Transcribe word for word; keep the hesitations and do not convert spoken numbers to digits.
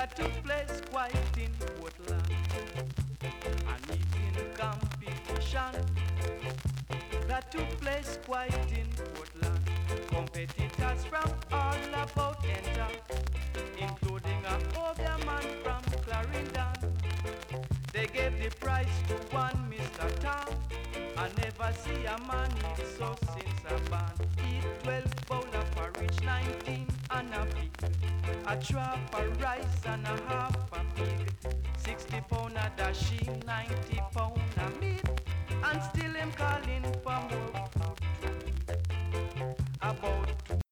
that took place quite in Portland. An eating competition that took place quite in Portland. Competitors from all about enter, including a Obia man from Clarendon. They gave the prize to one Mister Tom. I never see a man eat so since a band. Eat twelve bowl of porridge, nineteen and a pig, a drop of rice and a half a pig, sixty pound of dashi, ninety pound of meat, and still him calling for more food to eat. About